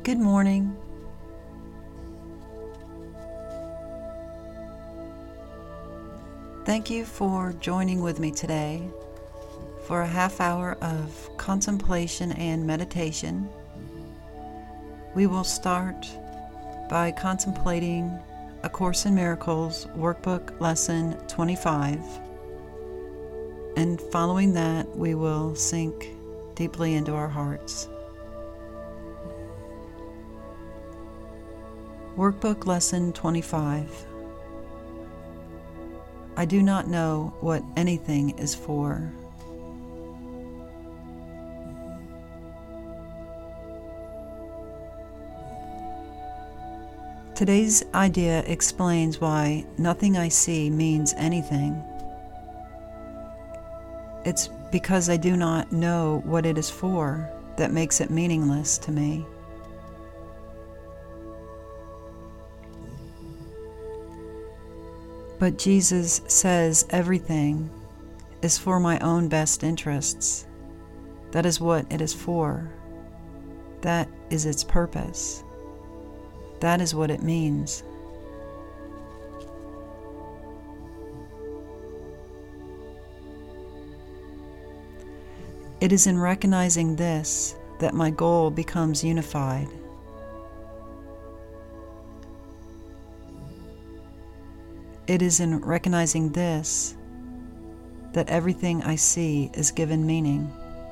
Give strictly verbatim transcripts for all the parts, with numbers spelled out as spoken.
Good morning. Thank you for joining with me today for a half hour of contemplation and meditation. We will start by contemplating A Course in Miracles Workbook Lesson twenty-five, and following that we will sink deeply into our hearts. Workbook Lesson twenty-five. I do not know what anything is for. Today's idea explains why nothing I see means anything. It's because I do not know what it is for that makes it meaningless to me. But Jesus says everything is for my own best interests. That is what it is for. That is its purpose. That is what it means. It is in recognizing this that my goal becomes unified. It is in recognizing this that everything I see is given meaning.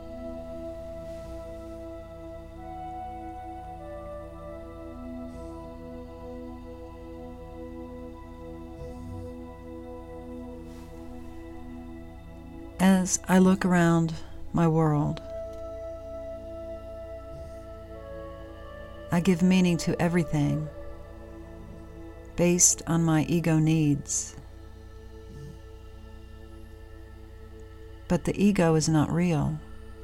As I look around my world, I give meaning to everything based on my ego needs. But the ego is not real.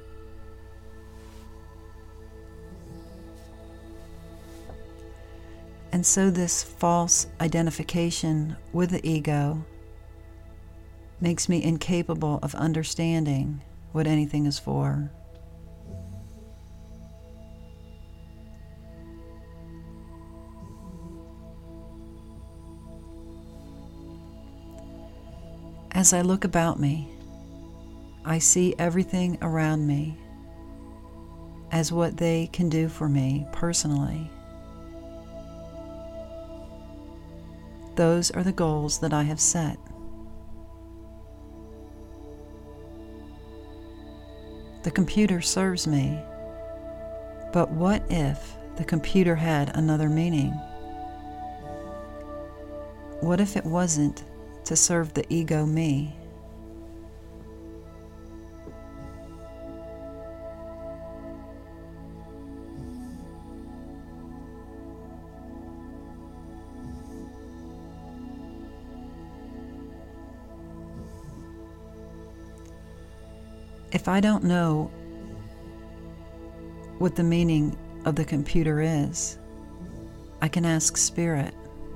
And so this false identification with the ego makes me incapable of understanding what anything is for. As I look about me, I see everything around me as what they can do for me personally. Those are the goals that I have set. The computer serves me, but what if the computer had another meaning? What if it wasn't to serve the ego me? If I don't know what the meaning of the computer is, I can ask Spirit.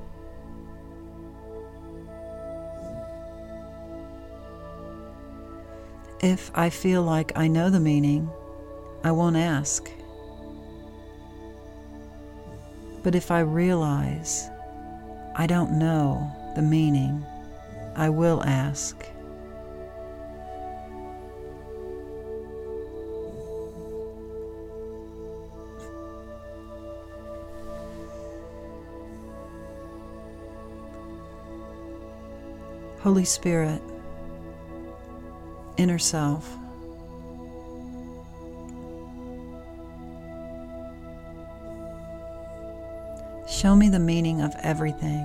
If I feel like I know the meaning, I won't ask. But if I realize I don't know the meaning, I will ask. Holy Spirit, Inner Self, show me the meaning of everything.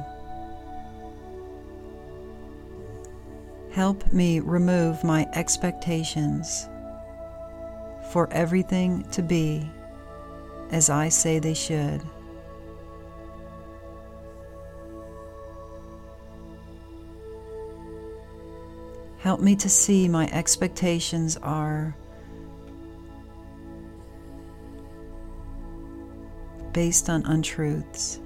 Help me remove my expectations for everything to be as I say they should. Help me to see my expectations are based on untruths.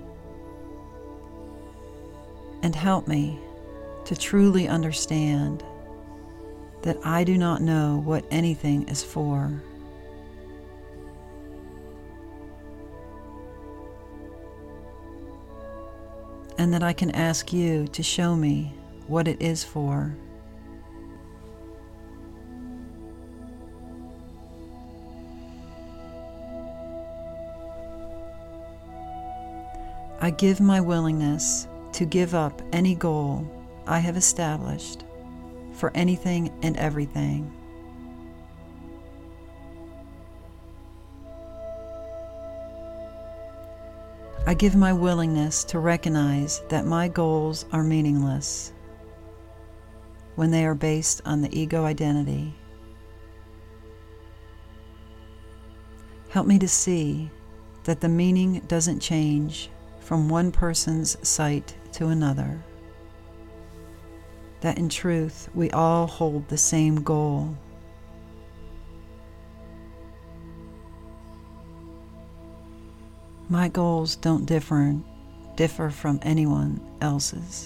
And help me to truly understand that I do not know what anything is for. and that I can ask you to show me what it is for. I give my willingness to give up any goal I have established for anything and everything. I give my willingness to recognize that my goals are meaningless when they are based on the ego identity. Help me to see that the meaning doesn't change from one person's sight to another, that in truth we all hold the same goal. My goals don't differ, differ from anyone else's.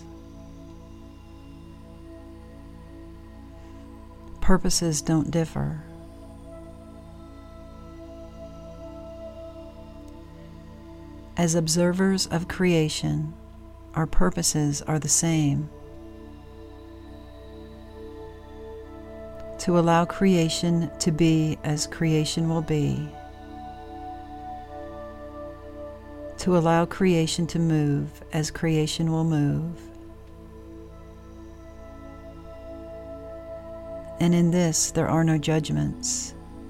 Purposes don't differ. As observers of creation, our purposes are the same: to allow creation to be as creation will be, to allow creation to move as creation will move. And in this, there are no judgments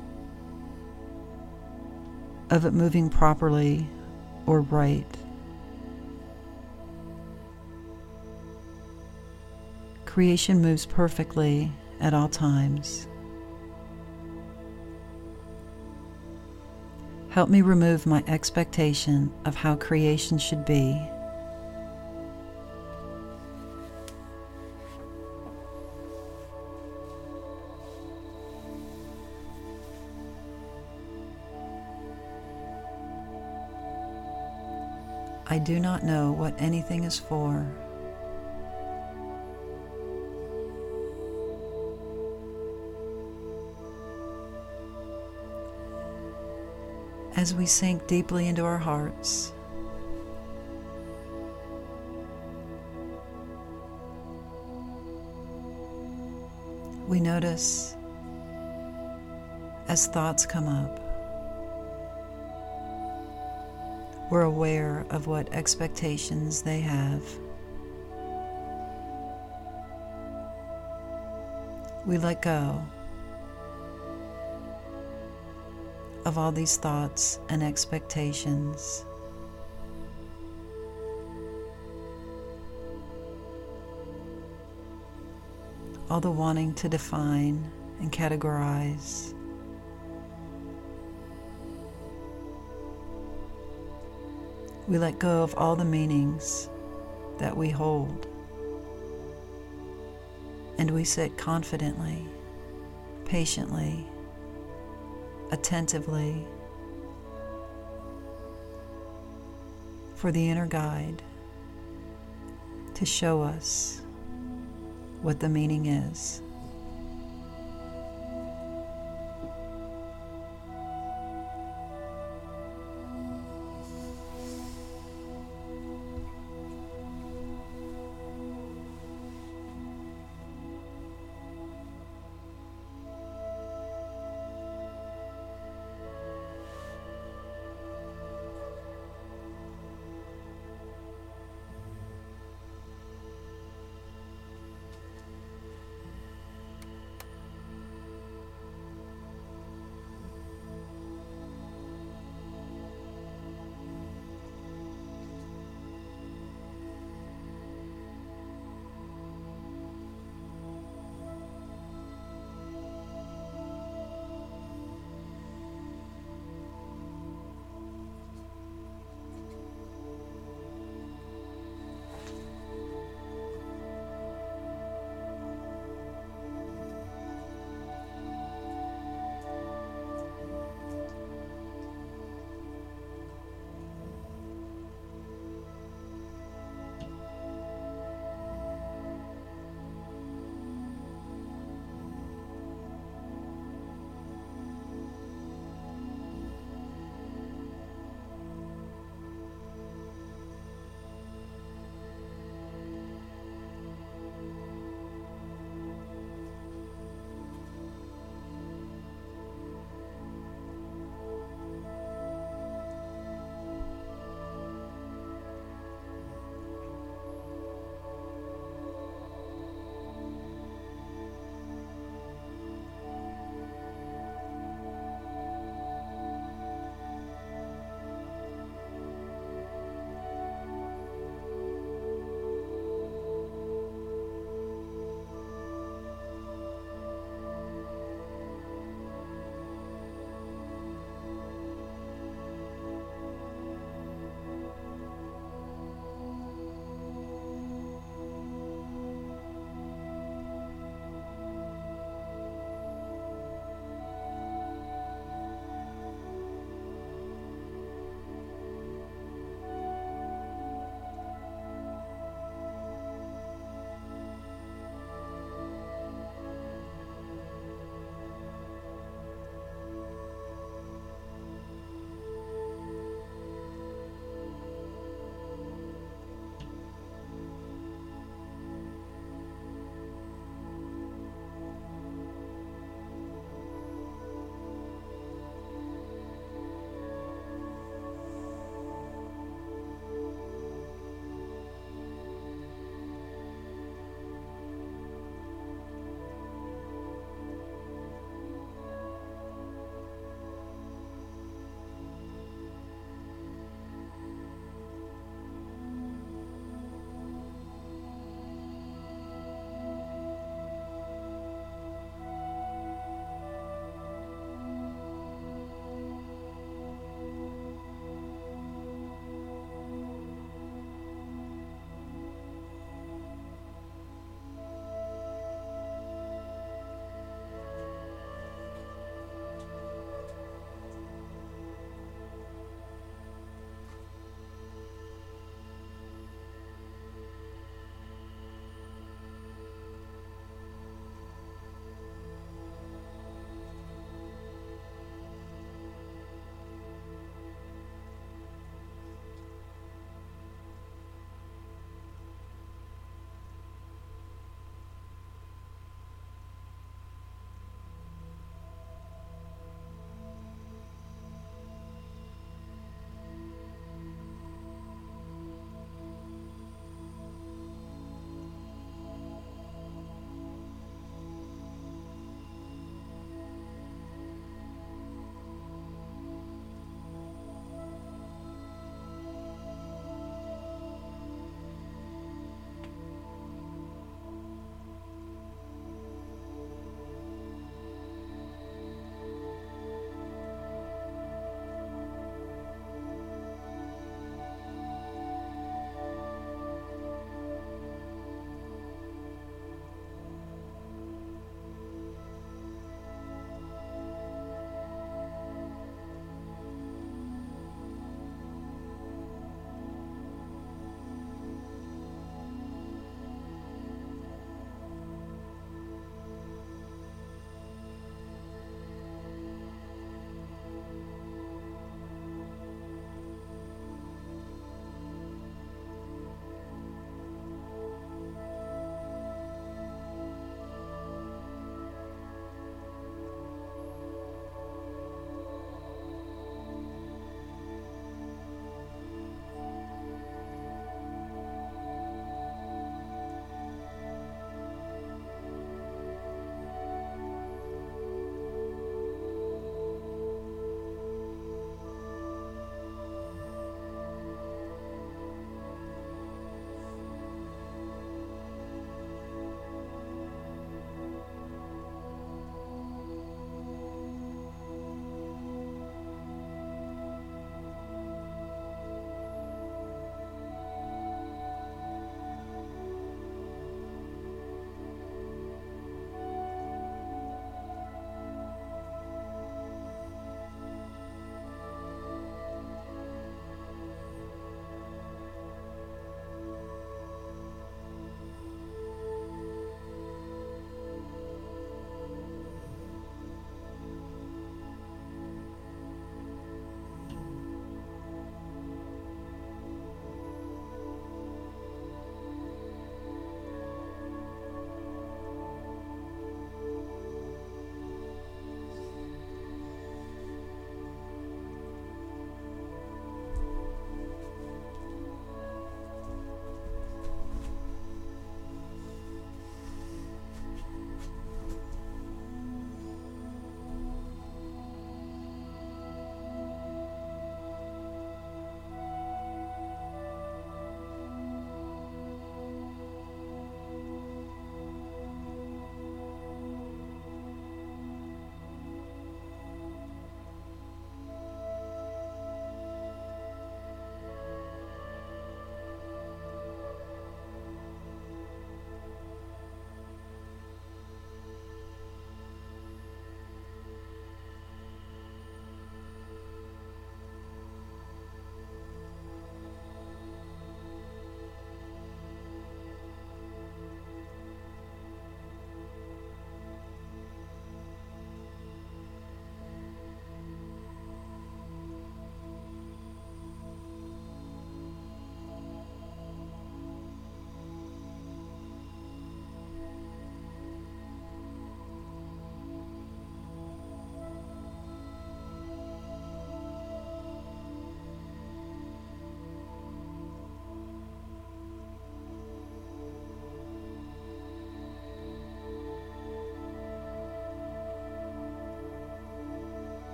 of it moving properly or right. Creation moves perfectly at all times. Help me remove my expectation of how creation should be. I do not know what anything is for. As we sink deeply into our hearts, we notice as thoughts come up. We're aware of what expectations they have. We let go of all these thoughts and expectations. All the wanting to define and categorize. We let go of all the meanings that we hold, and we sit confidently, patiently, attentively for the inner guide to show us what the meaning is.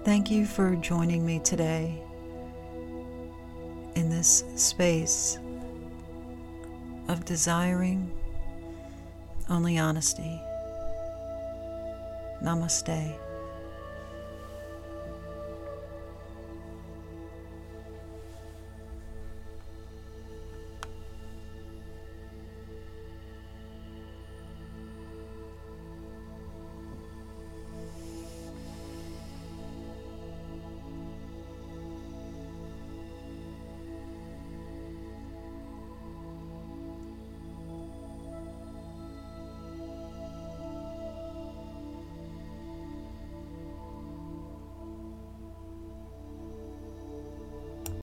Thank you for joining me today in this space of desiring only honesty. Namaste.